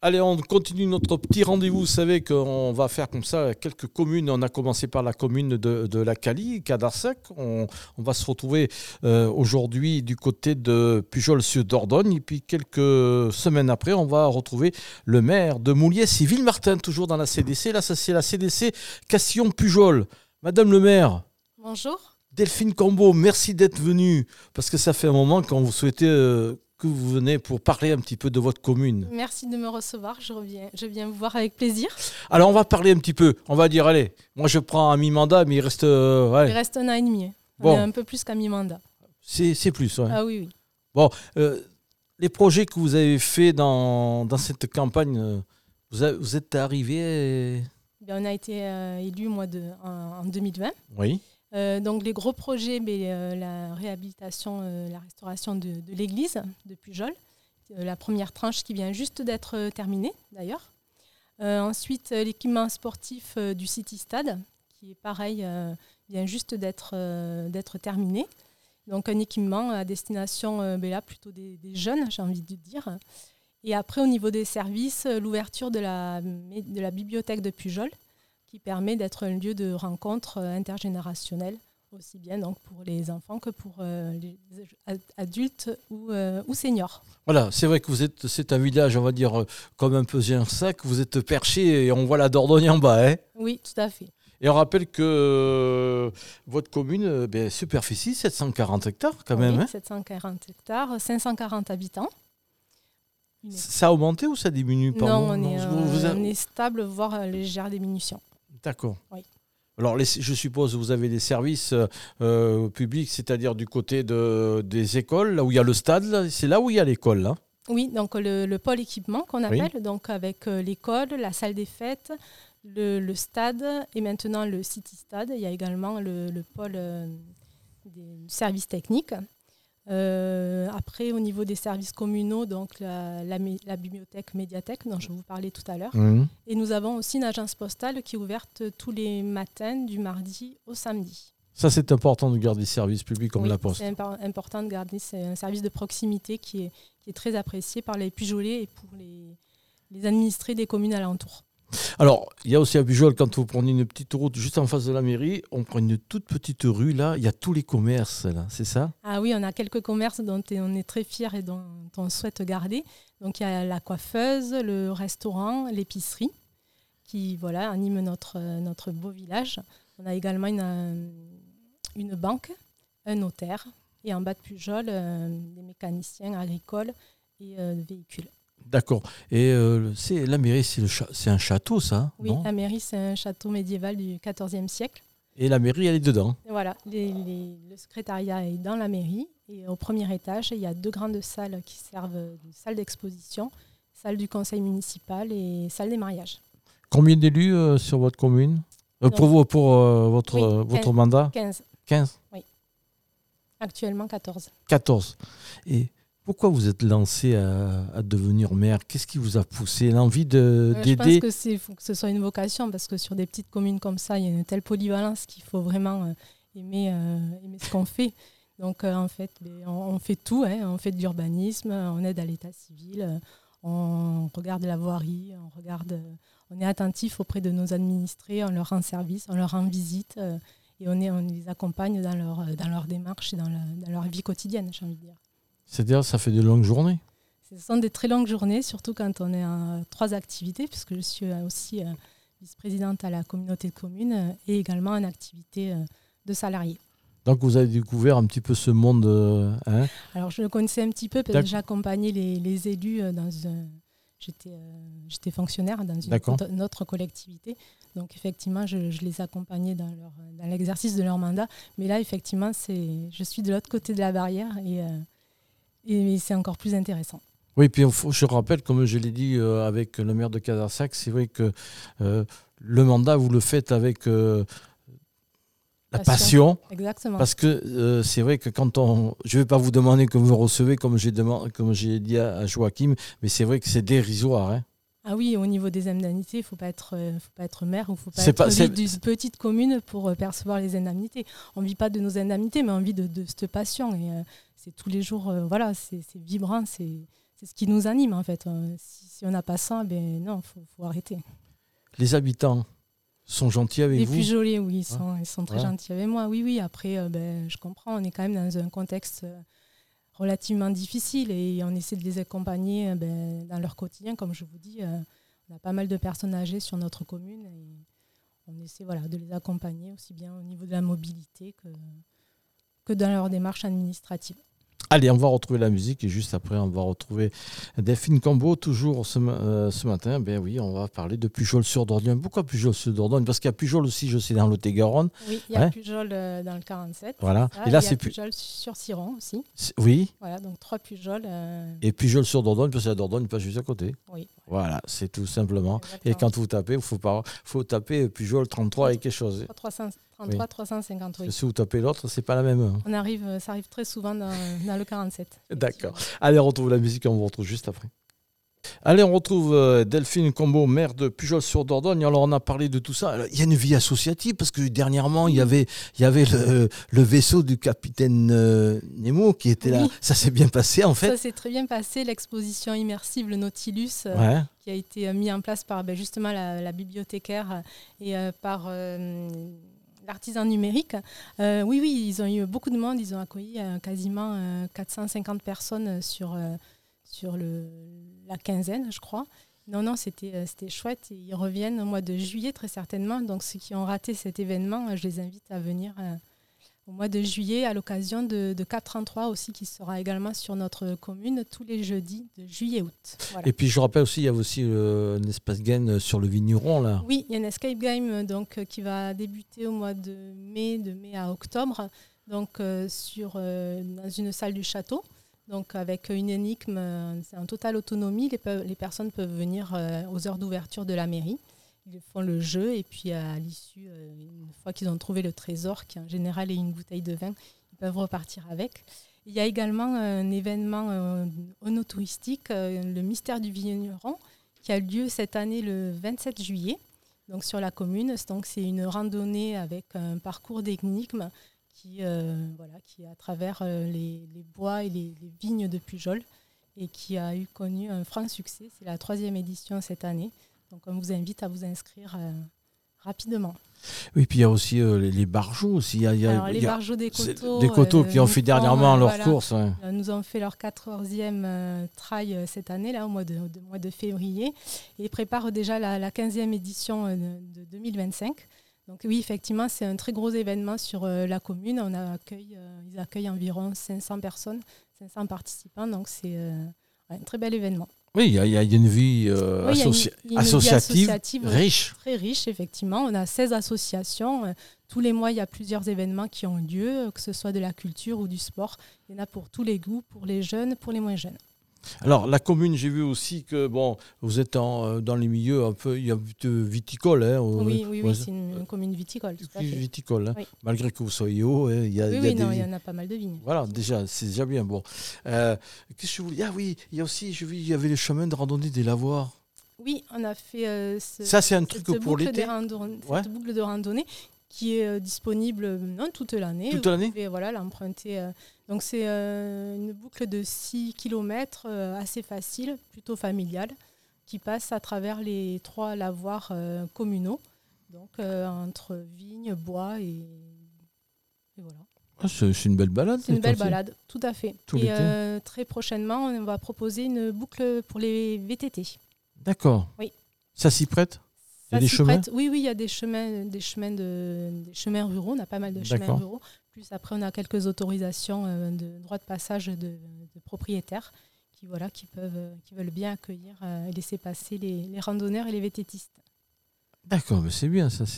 Allez, on continue notre petit rendez-vous. Vous savez qu'on va faire comme ça quelques communes. On a commencé par la commune de la Cali, Cadarsac. On va se retrouver aujourd'hui du côté de Pujol-sur-Dordogne. Et puis quelques semaines après, on va retrouver le maire de Mouliès-et-Villemartin, toujours dans la CDC. Là, ça c'est la CDC Castillon-Pujol. Madame le maire. Bonjour. Delphine Combeau, merci d'être venue. Parce que ça fait un moment qu'on vous souhaitait... que vous venez pour parler un petit peu de votre commune. Merci de me recevoir, je viens vous voir avec plaisir. Alors on va parler un petit peu, on va dire, allez, moi je prends un mi-mandat, mais il reste... Il reste 1 an et demi, on est un peu plus qu'un mi-mandat. C'est plus, ouais. Ah oui. Bon, les projets que vous avez faits dans cette campagne, vous êtes arrivé... On a été élu en 2020. Oui. Donc les gros projets, la réhabilitation, la restauration de l'église de Pujol, la première tranche qui vient juste d'être terminée d'ailleurs. Ensuite l'équipement sportif du City Stade, qui est pareil, vient juste d'être terminé. Donc un équipement à destination là, plutôt des jeunes, j'ai envie de dire. Et après au niveau des services, l'ouverture de la bibliothèque de Pujol, qui permet d'être un lieu de rencontre intergénérationnelle, aussi bien donc pour les enfants que pour les adultes ou seniors. Voilà, c'est vrai que c'est un village, on va dire, comme un peu Ginsac, vous êtes perché et on voit la Dordogne en bas. Hein. Oui, tout à fait. Et on rappelle que votre commune, superficie, 740 hectares quand même. Oui, hein. 740 hectares, 540 habitants. Ça a augmenté ou ça diminue Non, on est stable, voire légère diminution. D'accord. Oui. Alors, je suppose que vous avez des services publics, c'est-à-dire du côté des écoles, là où il y a le stade, là, c'est là où il y a l'école. Là. Oui, donc le pôle équipement qu'on appelle, donc avec l'école, la salle des fêtes, le stade et maintenant le City Stade. Il y a également le pôle des services techniques. Après, au niveau des services communaux, donc la bibliothèque médiathèque dont je vous parlais tout à l'heure. Mmh. Et nous avons aussi une agence postale qui est ouverte tous les matins du mardi au samedi. Ça, c'est important de garder des services publics comme la Poste. C'est important de garder. C'est un service de proximité qui est très apprécié par les Pujolais et pour les administrés des communes alentours. Alors, il y a aussi à Pujol, quand vous prenez une petite route juste en face de la mairie, on prend une toute petite rue, là, il y a tous les commerces, là, c'est ça ? Ah oui, on a quelques commerces dont on est très fiers et dont on souhaite garder. Donc, il y a la coiffeuse, le restaurant, l'épicerie, qui animent notre beau village. On a également une banque, un notaire, et en bas de Pujol, des mécaniciens agricoles et véhicules. D'accord. Et la mairie, c'est un château, ça ? Oui, non ? la mairie, c'est un château médiéval du XIVe siècle. Et la mairie, elle est dedans ? Voilà, le secrétariat est dans la mairie. Et au premier étage, il y a 2 grandes salles qui servent de salle d'exposition, salle du conseil municipal et salle des mariages. Combien d'élus sur votre commune ? Pour votre mandat ? 15. 15 ? Oui. Actuellement, 14. 14. Et pourquoi vous êtes lancé à devenir maire ? Qu'est-ce qui vous a poussé ? L'envie d'aider ? Je pense qu'il faut que ce soit une vocation, parce que sur des petites communes comme ça, il y a une telle polyvalence qu'il faut vraiment aimer ce qu'on fait. Donc en fait, on fait tout. Hein. On fait de l'urbanisme, on aide à l'état civil, on regarde la voirie, on est attentif auprès de nos administrés, on leur rend service, on leur rend visite et on les accompagne dans leur démarche et dans leur vie quotidienne, j'ai envie de dire. C'est-à-dire, ça fait de longues journées ? Ce sont des très longues journées, surtout quand on est en 3 activités, puisque je suis aussi vice-présidente à la communauté de communes et également en activité de salariés. Donc, vous avez découvert un petit peu ce monde. Hein ? Alors, je le connaissais un petit peu parce que j'accompagnais les élus j'étais fonctionnaire dans une autre collectivité. Donc, effectivement, je les accompagnais dans l'exercice de leur mandat. Mais là, effectivement, je suis de l'autre côté de la barrière et c'est encore plus intéressant. Oui, puis je rappelle, comme je l'ai dit avec le maire de Cadarsac, c'est vrai que le mandat, vous le faites avec la passion. Exactement. Parce que c'est vrai que je ne vais pas vous demander que vous me recevez, comme j'ai dit à Joachim, mais c'est vrai que c'est dérisoire. Hein. Ah oui, au niveau des indemnités, il ne faut pas être maire ou il ne faut pas être d'une petite commune pour percevoir les indemnités. On ne vit pas de nos indemnités, mais on vit de cette passion. Et c'est tous les jours, c'est vibrant, c'est ce qui nous anime en fait. Si on n'a pas ça, ben non, faut arrêter. Les habitants sont gentils avec Les vous? Pujolais, oui, ils sont très gentils avec moi. Oui, après, je comprends, on est quand même dans un contexte relativement difficile et on essaie de les accompagner dans leur quotidien. Comme je vous dis, on a pas mal de personnes âgées sur notre commune et on essaie de les accompagner aussi bien au niveau de la mobilité que dans leur démarche administrative. Allez, on va retrouver la musique et juste après, on va retrouver Delphine Cambeau, toujours ce matin. Ben oui, on va parler de Pujol-sur-Dordogne. Pourquoi Pujol-sur-Dordogne? Parce qu'il y a Pujol aussi, je sais, dans Lot-et-Garonne. Oui, il y a Pujol dans le 47. Voilà. Et là, c'est Pujol sur Siron aussi. Oui. Voilà, donc 3 Pujol. Et Pujol-sur-Dordogne, parce que la Dordogne pas juste à côté. Oui. Voilà, c'est tout simplement. Exactement. Et quand vous tapez, il faut taper Pujol 33 et quelque chose. 33 350, oui. Si vous tapez l'autre, c'est pas la même. Ça arrive très souvent dans le 47. D'accord. Allez, on retrouve la musique et on vous retrouve juste après. Allez, on retrouve Delphine Cambeau, maire de Pujol-sur-Dordogne. Alors, on a parlé de tout ça. Alors, il y a une vie associative parce que dernièrement, il y avait le vaisseau du capitaine Nemo qui était là. Ça s'est bien passé, en fait. Ça s'est très bien passé. L'exposition immersive, le Nautilus, qui a été mis en place par justement la bibliothécaire et par l'artisan numérique. Oui, ils ont eu beaucoup de monde. Ils ont accueilli quasiment 450 personnes sur la quinzaine, je crois. Non, c'était chouette. Et ils reviennent au mois de juillet, très certainement. Donc, ceux qui ont raté cet événement, je les invite à venir au mois de juillet à l'occasion de CAP 33 aussi, qui sera également sur notre commune tous les jeudis de juillet-août. Voilà. Et puis, je rappelle aussi, il y a aussi un espace game sur le vigneron, là. Oui, il y a un escape game qui va débuter au mois de mai à octobre, donc dans une salle du château. Donc avec une énigme, c'est en totale autonomie. Les personnes peuvent venir aux heures d'ouverture de la mairie. Ils font le jeu et puis à l'issue, une fois qu'ils ont trouvé le trésor, qui en général est une bouteille de vin, ils peuvent repartir avec. Il y a également un événement onotouristique, le mystère du vigneron, qui a lieu cette année le 27 juillet, donc sur la commune. Donc c'est une randonnée avec un parcours d'énigmes qui est à travers les bois et les vignes de Pujol et qui a connu un franc succès. C'est la 3e édition cette année. Donc on vous invite à vous inscrire rapidement. Oui, puis il y a aussi les barjots aussi. Les barjots des coteaux. Des coteaux qui ont fait dernièrement leur course. Ouais. Nous avons fait leur 14e trail cette année, là, au mois de février, et préparent déjà la 15e édition de 2025. Donc oui, effectivement, c'est un très gros événement sur la commune. Ils accueillent environ 500 personnes, 500 participants. Donc c'est un très bel événement. Oui, il y a une vie associative riche. Très riche, effectivement. On a 16 associations. Tous les mois, il y a plusieurs événements qui ont lieu, que ce soit de la culture ou du sport. Il y en a pour tous les goûts, pour les jeunes, pour les moins jeunes. Alors, la commune, j'ai vu aussi que vous êtes dans les milieux un peu viticoles. Hein, oui, c'est une commune viticole. Tout à fait. Viticole, hein. Oui. Malgré que vous soyez haut. Il y en a pas mal de vignes. Voilà, c'est déjà bien. Bon. Qu'est-ce que je voulais dire? Ah oui, il y a aussi, j'ai vu, il y avait le chemin de randonnée des lavoirs. Oui, on a fait ça, c'est un truc pour l'été. Cette boucle de randonnée qui est disponible toute l'année. Toute l'année ? Vous pouvez l'emprunter. Donc c'est une boucle de 6 km assez facile, plutôt familiale, qui passe à travers les 3 lavoirs communaux, donc entre vignes, bois et voilà. Ah, c'est une belle balade. C'est une belle balade, tout à fait. Et très prochainement, on va proposer une boucle pour les VTT. D'accord. Oui. Ça s'y prête ? Il y a des chemins ? Oui, il y a des chemins ruraux. On a pas mal de chemins ruraux. Plus après, on a quelques autorisations de droit de passage de propriétaires qui veulent bien accueillir et laisser passer les randonneurs et les VTTistes. D'accord, mais c'est bien. Ça,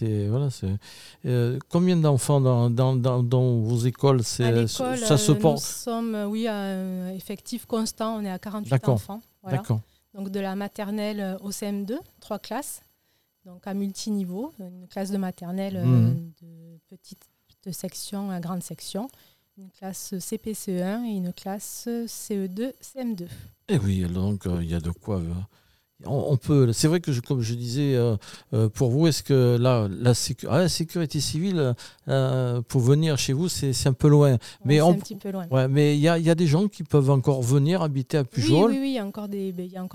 combien d'enfants dans vos écoles à l'école, ça se porte ? Nous sommes à un effectif constant. On est à 48 enfants. Voilà. D'accord. Donc de la maternelle au CM2, 3 classes. Donc à multiniveau, une classe de maternelle de petite section à grande section, une classe CP-CE1 et une classe CE2, CM2. Et oui, donc il y a de quoi On peut. C'est vrai que, comme je disais, pour vous, est-ce que là, la sécurité civile, pour venir chez vous, c'est un peu loin. Mais c'est un petit peu loin. Ouais, mais il y a des gens qui peuvent encore venir habiter à Pujol. Oui, il y a encore des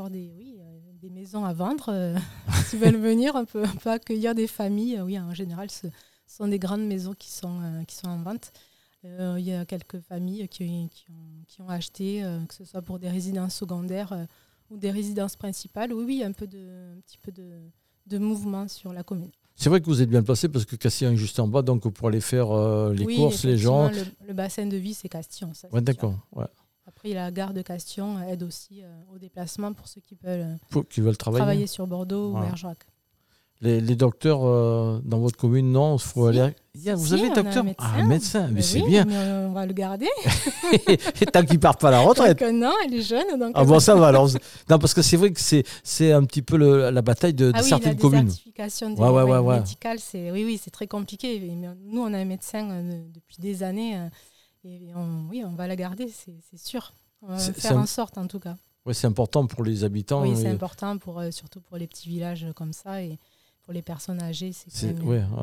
maisons à vendre. S'ils veulent venir, on peut accueillir des familles. Oui, en général, ce sont des grandes maisons qui sont en vente. Il y a quelques familles qui ont acheté, que ce soit pour des résidences secondaires ou des résidences principales. Oui, il y a un petit peu de mouvement sur la commune. C'est vrai que vous êtes bien placé parce que Castillon est juste en bas, donc pour aller faire les courses, les gens. Le bassin de vie, c'est Castillon. Ça, ouais, d'accord. Ouais. Après, la gare de Castillon aide aussi au déplacement pour ceux qui veulent, travailler sur Bordeaux ou Bergerac. Les docteurs dans votre commune, non, il faut aller. Vous avez un docteur? Un médecin, mais c'est bien. Mais on va le garder. Et tant qu'il ne part pas à la retraite. Non, elle est jeune. Donc bon, ça va alors. Non, parce que c'est vrai que c'est un petit peu la bataille de certaines communes. La désertification médicale, c'est très compliqué. Mais nous, on a un médecin depuis des années. Et on va la garder, c'est sûr. On va faire en sorte, en tout cas. Oui, c'est important pour les habitants. Oui, c'est important, surtout pour les petits villages comme ça. Et pour les personnes âgées, c'est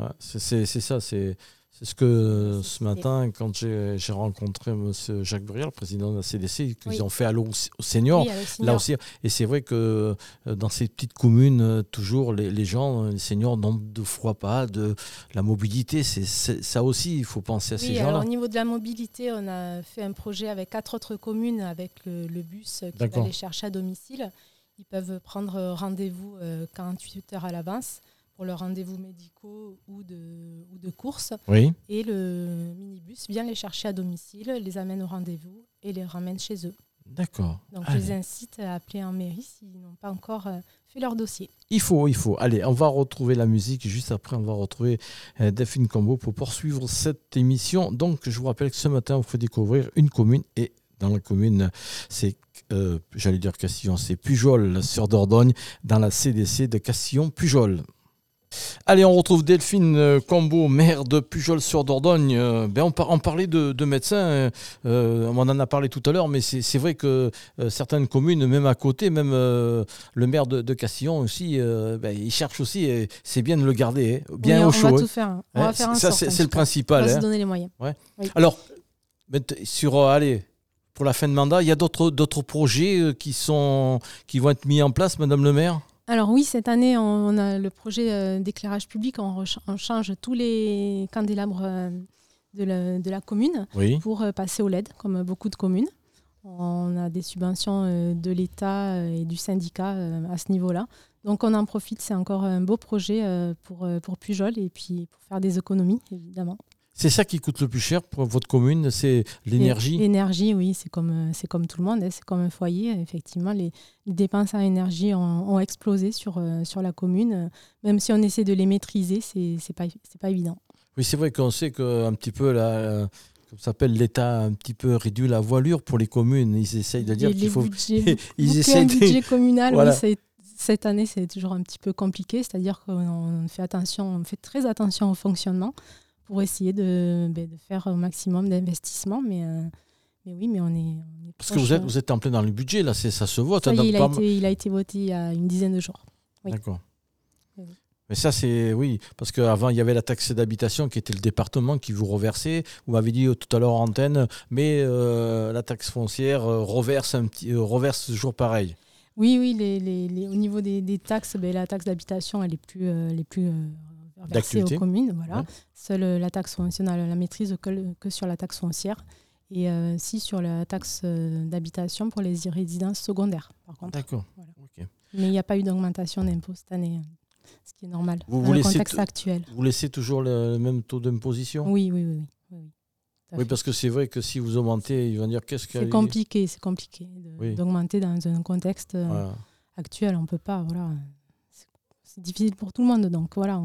ça. C'est ce que ce matin, quand j'ai rencontré M. Jacques Burial, le président de la CDC, qu'ils ont fait Allo aux seniors. Là aussi. Et c'est vrai que dans ces petites communes, toujours les gens, les seniors n'ont de fois pas de la mobilité. Ça aussi, il faut penser à ces gens-là. Alors, au niveau de la mobilité, on a fait un projet avec 4 autres communes avec le bus qui va les chercher à domicile. Ils peuvent prendre rendez-vous 48 heures à l'avance pour leurs rendez-vous médicaux ou de courses. Oui. Et le minibus vient les chercher à domicile, les amène au rendez-vous et les ramène chez eux. D'accord. Donc je les incite à appeler en mairie s'ils n'ont pas encore fait leur dossier. Il faut. Allez, on va retrouver la musique. Juste après, on va retrouver Delphine Combeau pour poursuivre cette émission. Donc, je vous rappelle que ce matin, on fait découvrir une commune. Et dans la commune, c'est, j'allais dire Castillon, c'est Pujol sur Dordogne, dans la CDC de Castillon-Pujol. Allez, on retrouve Delphine Combeau, maire de Pujol-sur-Dordogne. On parlait de médecins, on en a parlé tout à l'heure, mais c'est vrai que certaines communes, même à côté, même le maire de Castillon aussi, il cherche aussi, et c'est bien de le garder bien au chaud. On va tout faire. On va faire en sorte. C'est le principal. On va se donner les moyens. Ouais. Oui. Alors, pour la fin de mandat, il y a d'autres projets qui vont être mis en place, Madame le maire ? Alors oui, cette année, on a le projet d'éclairage public. On change tous les candélabres de la commune pour passer au LED, comme beaucoup de communes. On a des subventions de l'État et du syndicat à ce niveau-là. Donc on en profite, c'est encore un beau projet pour Pujol et puis pour faire des économies, évidemment. C'est ça qui coûte le plus cher pour votre commune, c'est l'énergie ? L'énergie, oui, c'est comme tout le monde, c'est comme un foyer. Effectivement, les dépenses en énergie ont explosé sur la commune. Même si on essaie de les maîtriser, c'est pas évident. Oui, c'est vrai qu'on sait qu'un petit peu, comme ça s'appelle, l'État a un petit peu réduit la voilure pour les communes. Ils essayent de dire qu'il faut... Un budget communal, voilà. Oui, cette année, c'est toujours un petit peu compliqué. C'est-à-dire qu'on fait très attention au fonctionnement pour essayer de faire au maximum d'investissements. Mais on est parce que vous êtes en plein dans le budget, là, ça se vote. Il a été voté il y a une dizaine de jours. Oui. D'accord. Oui. Mais ça, parce qu'avant, il y avait la taxe d'habitation qui était le département qui vous reversait. Vous m'avez dit tout à l'heure en antenne, mais la taxe foncière reverse toujours pareil. Oui, au niveau des taxes, la taxe d'habitation, elle est plus versée aux communes. Voilà. Ouais. Seule la taxe foncière, la maîtrise que sur la taxe foncière. Et si sur la taxe d'habitation pour les résidences secondaires, par contre. D'accord. Voilà. Okay. Mais il n'y a pas eu d'augmentation d'impôt cette année, ce qui est normal dans le contexte actuel. Vous laissez toujours le même taux d'imposition ? Oui. Oui, parce que c'est vrai que si vous augmentez, ils vont dire qu'est-ce qu'il y a. C'est compliqué d'augmenter dans un contexte actuel. On ne peut pas. Voilà. C'est difficile pour tout le monde, donc voilà,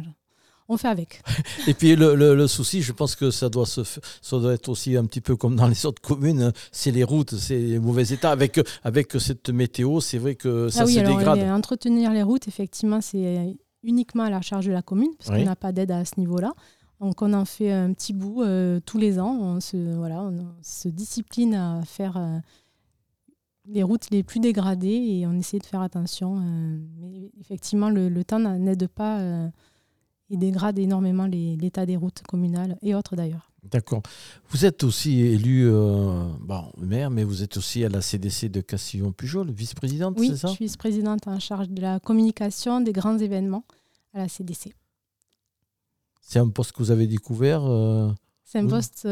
on fait avec. Et puis le souci, je pense que ça doit être aussi un petit peu comme dans les autres communes, c'est les routes, c'est les mauvais états. Avec cette météo, c'est vrai que ça se dégrade. Entretenir les routes, effectivement, c'est uniquement à la charge de la commune, parce qu'on n'a pas d'aide à ce niveau-là. Donc on en fait un petit bout tous les ans. On se discipline à faire les routes les plus dégradées et on essaie de faire attention. Mais effectivement, le temps n'aide pas et dégrade énormément l'état des routes communales et autres d'ailleurs. D'accord. Vous êtes aussi élu maire, mais vous êtes aussi à la CDC de Castillon-Pujol, vice-présidente, oui, c'est ça? Oui, je suis vice-présidente en charge de la communication des grands événements à la CDC. C'est un poste que vous avez découvert C'est un poste,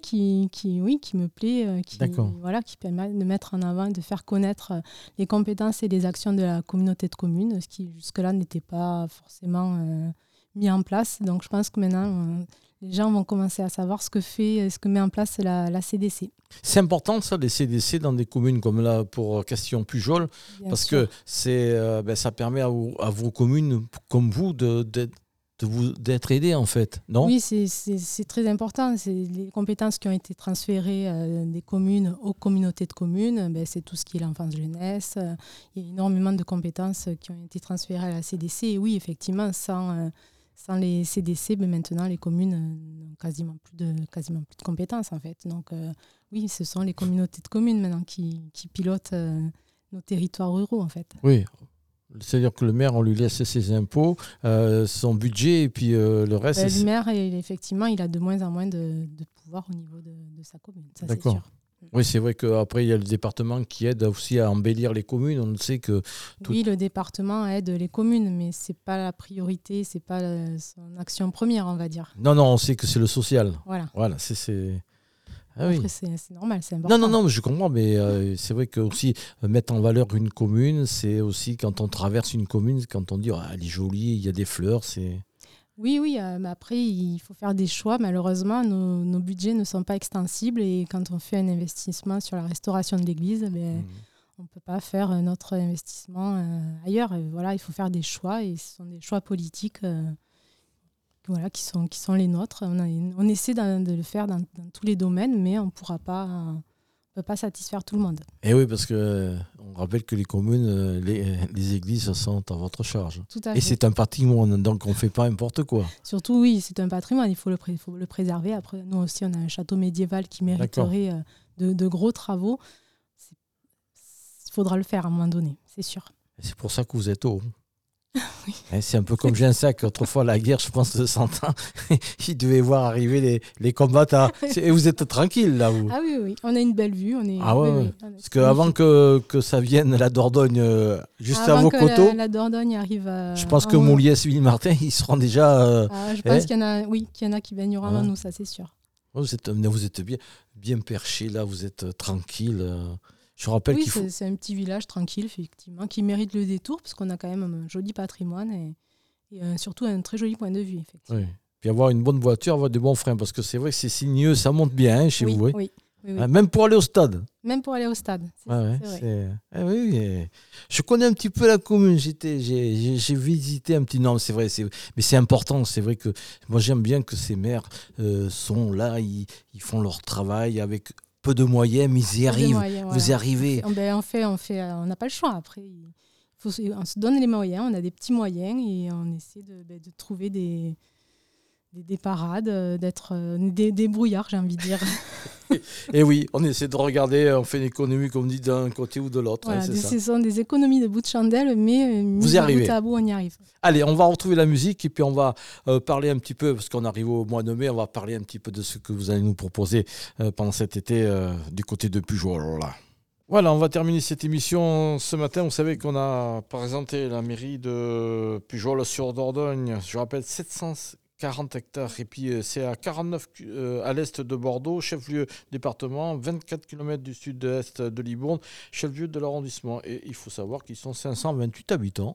qui me plaît, qui permet de mettre en avant, de faire connaître les compétences et les actions de la communauté de communes, ce qui jusque-là n'était pas forcément mis en place. Donc je pense que maintenant, les gens vont commencer à savoir ce que met en place la CDC. C'est important ça, les CDC dans des communes comme là pour Castillon-Pujol, parce que ça permet à vos communes comme vous d'être aidés en fait, non? Oui, c'est très important. C'est les compétences qui ont été transférées des communes aux communautés de communes. C'est tout ce qui est l'enfance-jeunesse. Il y a énormément de compétences qui ont été transférées à la CDC. Et oui, effectivement, sans les CDC, maintenant, les communes n'ont quasiment plus de compétences, en fait. Donc, oui, ce sont les communautés de communes, maintenant, qui pilotent nos territoires ruraux, en fait. Oui, c'est-à-dire que le maire, on lui laisse ses impôts, son budget, et puis le reste... Le maire, effectivement, il a de moins en moins de pouvoir au niveau de sa commune, ça D'accord. c'est sûr. Oui, c'est vrai qu'après, il y a le département qui aide aussi à embellir les communes. On sait que Oui, le département aide les communes, mais ce n'est pas la priorité, ce n'est pas son action première, on va dire. Non, on sait que c'est le social. Voilà, c'est... Ah, après, oui. c'est normal, c'est important. Non, mais je comprends, mais c'est vrai que aussi mettre en valeur une commune, c'est aussi quand on traverse une commune, quand on dit elle est jolie, il y a des fleurs, c'est... Oui, mais après, il faut faire des choix. Malheureusement, nos budgets ne sont pas extensibles et quand on fait un investissement sur la restauration de l'église, on ne peut pas faire notre investissement ailleurs. Et voilà, il faut faire des choix et ce sont des choix politiques qui sont les nôtres. On essaie de le faire dans tous les domaines, mais on ne peut pas satisfaire tout le monde. Et oui, parce qu'on rappelle que les communes, les églises sont à votre charge. Tout à fait. Et c'est un patrimoine, donc on ne fait pas n'importe quoi. Surtout, oui, c'est un patrimoine, il faut le préserver. Après, nous aussi, on a un château médiéval qui mériterait de gros travaux. Il faudra le faire à un moment donné, c'est sûr. Et c'est pour ça que vous êtes haut. Oui. C'est un peu comme Gensac, autrefois la guerre, je pense, de 100 ans, il devait voir arriver les combattants. Et vous êtes tranquille là, vous? Ah oui, on a une belle vue. Oui. Parce qu'avant que ça vienne la Dordogne juste à vos coteaux, la Dordogne arrive je pense que Mouliès-Villemartin, ils seront déjà... je pense qu'il y en a qui baigneront avant nous, ça c'est sûr. Vous êtes bien perché là, vous êtes tranquille. Je rappelle qu'il faut... c'est un petit village tranquille, effectivement, qui mérite le détour, parce qu'on a quand même un joli patrimoine et surtout un très joli point de vue, effectivement. Oui. Puis avoir une bonne voiture, avoir des bons freins, parce que c'est vrai que c'est sinueux, ça monte bien chez vous. Oui. Même pour aller au stade. Même pour aller au stade, c'est vrai. Oui. Je connais un petit peu la commune, j'ai visité un petit... Non, c'est vrai, mais c'est important, c'est vrai que moi j'aime bien que ces maires sont là, ils font leur travail avec... peu de moyens, mais ils y arrivent. Vous y arrivez. On n'a pas le choix. Après, on se donne les moyens, on a des petits moyens et on essaie de trouver des parades, d'être des brouillards, j'ai envie de dire. Et oui, on essaie de regarder, on fait une économie, comme dit, d'un côté ou de l'autre. Voilà, ce sont des économies de bout de chandelle, mais vous y arrivez. Bout à bout, on y arrive. Allez, on va retrouver la musique et puis on va parler un petit peu, parce qu'on arrive au mois de mai, on va parler un petit peu de ce que vous allez nous proposer pendant cet été du côté de Pujol. Voilà, on va terminer cette émission ce matin. Vous savez qu'on a présenté la mairie de Pujol-sur-Dordogne. Je rappelle, 740 hectares. Et puis, c'est à 49 à l'est de Bordeaux, chef-lieu département, 24 km du sud-est de Libourne, chef-lieu de l'arrondissement. Et il faut savoir qu'ils sont 528 habitants.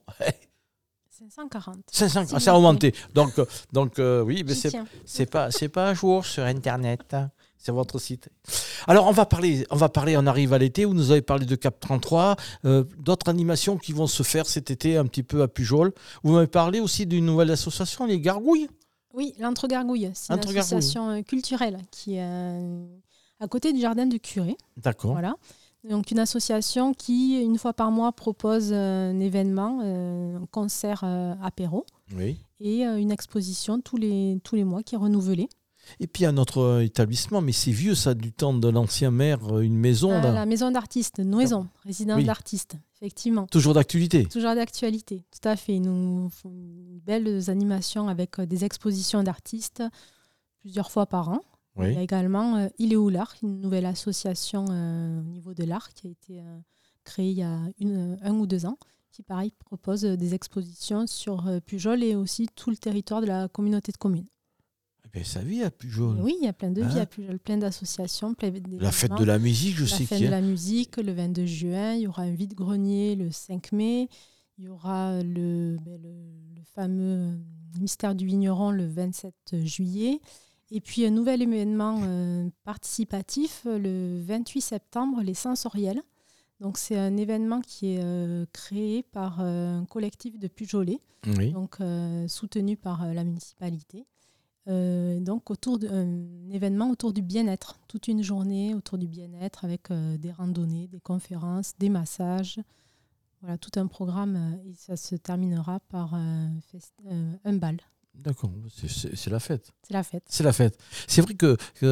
540. 540, ça a augmenté. Donc oui, mais c'est pas à jour sur Internet. C'est votre site. Alors, on va parler, on arrive à l'été, où nous avez parlé de Cap 33, d'autres animations qui vont se faire cet été un petit peu à Pujol. Vous m'avez parlé aussi d'une nouvelle association, les Gargouilles. Oui, l'Entre-Gargouilles. C'est une association culturelle qui est à côté du jardin du curé. D'accord. Voilà. Donc, une association qui, une fois par mois, propose un événement, un concert apéro. Oui. Et une exposition tous les mois qui est renouvelée. Et puis, il y a un autre établissement, mais c'est vieux, ça, du temps de l'ancien maire, une maison. Là. La maison d'artistes, Noison, résidence d'artistes, effectivement. Toujours d'actualité. Toujours d'actualité, tout à fait. Nous faisons belles animations avec des expositions d'artistes plusieurs fois par an. Oui. Il y a également Il est où l'art, une nouvelle association au niveau de l'art qui a été créée il y a 1 ou 2 ans, qui, pareil, propose des expositions sur Pujol et aussi tout le territoire de la communauté de communes. Ben, ça vit à Pujol. Oui, il y a plein de vies à Pujol, plein d'associations. La fête de la musique, je sais qu'il y a. La fête de la musique, le 22 juin. Il y aura un vide-grenier le 5 mai. Il y aura le fameux mystère du vigneron le 27 juillet. Et puis un nouvel événement participatif le 28 septembre, les Sensoriels. Donc c'est un événement qui est créé par un collectif de Pujolais, donc soutenu par la municipalité. Donc un événement autour du bien-être, toute une journée autour du bien-être avec des randonnées, des conférences, des massages, voilà, tout un programme et ça se terminera par un bal. D'accord, c'est la fête. C'est la fête. C'est la fête. C'est vrai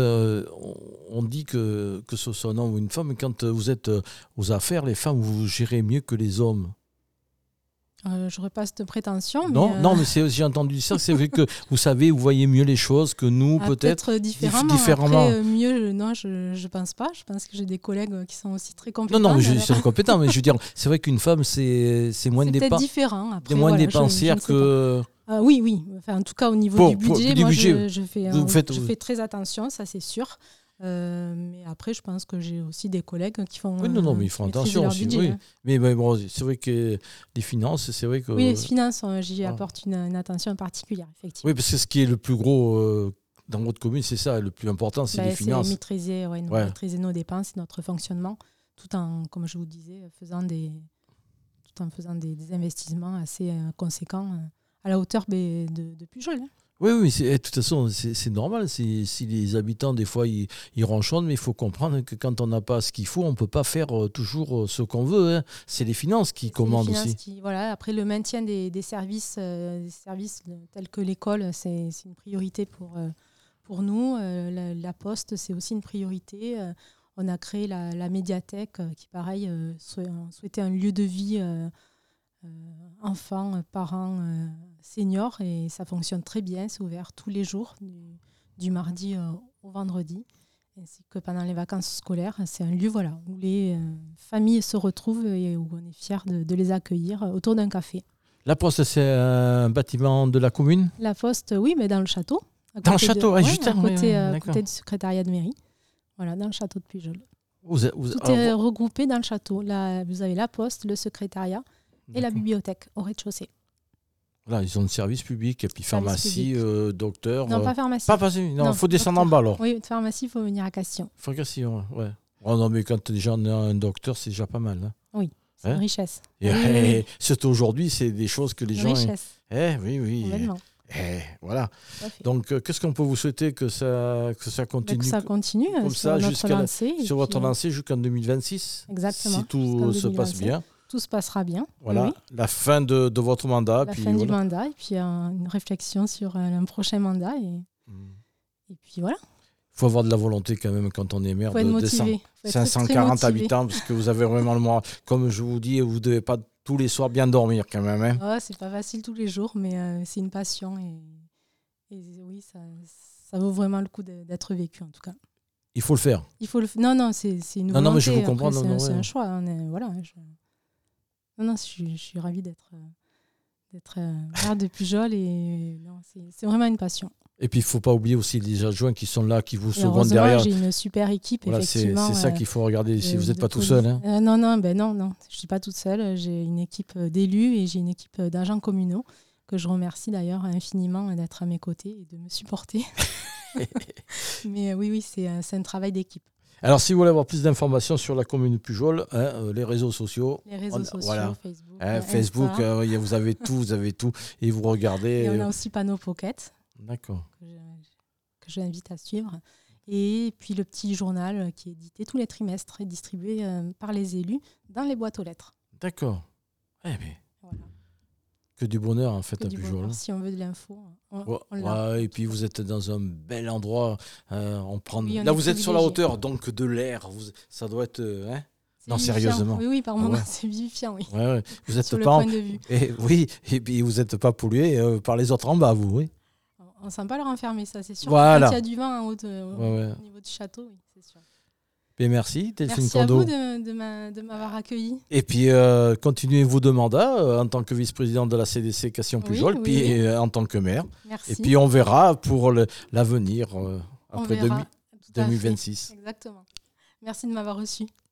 on dit que ce soit un homme ou une femme, mais quand vous êtes aux affaires, les femmes, vous gérez mieux que les hommes. Je repasse de prétention. Non, mais j'ai entendu ça. C'est vrai que vous savez, vous voyez mieux les choses que nous, peut-être. Différemment. Après, mieux, non, je ne pense pas. Je pense que j'ai des collègues qui sont aussi très compétents. Non, mais je suis compétent, mais je veux dire, c'est vrai qu'une femme, c'est moins c'est peut-être différent. Après, moins dépensière que. Oui. Enfin, en tout cas, au niveau du budget, je fais très attention, ça c'est sûr. Mais après, je pense que j'ai aussi des collègues qui font. Oui, mais ils font attention aussi. Budget, oui. hein. Mais bon, c'est vrai que les finances, c'est vrai que. Oui, les finances, j'y apporte une attention particulière, effectivement. Oui, parce que ce qui est le plus gros dans votre commune, c'est ça, le plus important, c'est les finances. C'est maîtriser nos dépenses, notre fonctionnement, tout en, comme je vous disais, faisant des investissements assez conséquents à la hauteur de Pujol. Hein. Oui, de toute façon, c'est normal. Si les habitants, des fois, ils ronchonnent, mais il faut comprendre que quand on n'a pas ce qu'il faut, on ne peut pas faire toujours ce qu'on veut. Hein. C'est les finances qui commandent aussi. Après, le maintien des services tels que l'école, c'est une priorité pour nous. La poste, c'est aussi une priorité. On a créé la médiathèque qui, pareil, souhaitait un lieu de vie enfants, parents, seniors, et ça fonctionne très bien. C'est ouvert tous les jours, du mardi au vendredi, ainsi que pendant les vacances scolaires. C'est un lieu où les familles se retrouvent et où on est fiers de les accueillir autour d'un café. La Poste, c'est un bâtiment de la commune ? La Poste, oui, mais dans le château. Dans le château, juste à côté du secrétariat de mairie. Voilà, dans le château de Pujol. Tout est regroupé dans le château. Là, vous avez la Poste, le secrétariat et la bibliothèque au rez-de-chaussée. Là, ils ont le service public, et puis pharmacie, docteur. Non, pas pharmacie. Pas pharmacie, non, il faut descendre en bas alors. Oui, pharmacie, il faut venir à Castillon. Ouais. Oh non, mais quand déjà on a un docteur, c'est déjà pas mal. Hein. Oui, c'est une richesse. Et surtout aujourd'hui, c'est des choses que les gens. Richesse. Oui. Voilà. Donc, qu'est-ce qu'on peut vous souhaiter que ça continue? Que ça continue comme ça sur votre lancée jusqu'en 2026. Exactement. Si tout se passe bien. Tout se passera bien. Voilà, oui. La fin de votre mandat. La fin du mandat, et puis une réflexion sur un prochain mandat. Et puis voilà. Il faut avoir de la volonté quand même quand on est maire de 540 habitants, parce que vous avez vraiment le moral. Comme je vous dis, vous ne devez pas tous les soirs bien dormir quand même. Hein. C'est pas facile tous les jours, mais c'est une passion. Et oui, ça vaut vraiment le coup d'être vécu en tout cas. Il faut le faire. Non, c'est une volonté. Non, mais je vous comprends. C'est un choix. Je suis ravie d'être maire de Pujol, et c'est vraiment une passion. Et puis, il ne faut pas oublier aussi les adjoints qui sont là, qui vous secondent derrière. J'ai une super équipe, effectivement. C'est ça qu'il faut regarder si vous n'êtes pas tout seul. Hein. Non, je ne suis pas toute seule. J'ai une équipe d'élus et j'ai une équipe d'agents communaux que je remercie d'ailleurs infiniment d'être à mes côtés et de me supporter. Mais oui, c'est un travail d'équipe. Alors, si vous voulez avoir plus d'informations sur la commune de Pujol, les réseaux sociaux. Facebook, vous avez tout, et vous regardez. Et on a aussi Panneau Pocket. D'accord. Que j'invite à suivre. Et puis le petit journal qui est édité tous les trimestres et distribué par les élus dans les boîtes aux lettres. D'accord. Voilà. Que du bonheur en fait Que à du Pujol. bonheur. Si on veut de l'info, Ouais, on l'a. ouais, et puis vous êtes dans un bel endroit. Oui, on Là, est vous êtes sur la privilégié. hauteur donc de l'air. Ça doit être. Hein. C'est Non, vivifiant. sérieusement. Oui, oui, par Ah moment, ouais. c'est vivifiant, oui. Ouais, ouais. Vous êtes Sur le pas point de vue. oui, et puis vous n'êtes pas pollué par les autres en bas, vous. Oui. On ne sent pas leur enfermer, ça, c'est sûr. Voilà. Quand il y a du vent en haut, Ouais. au niveau du château, oui, c'est sûr. Et merci, Delphine Merci à Kondo. vous de m'avoir accueilli. Et puis, continuez vos deux mandats en tant que vice-présidente de la CDC Cassion-Pujol, Oui, puis oui. en tant que maire. Merci. Et puis, on verra pour l'avenir On après verra. Tout à fait. 2026. Exactement. Merci de m'avoir reçu.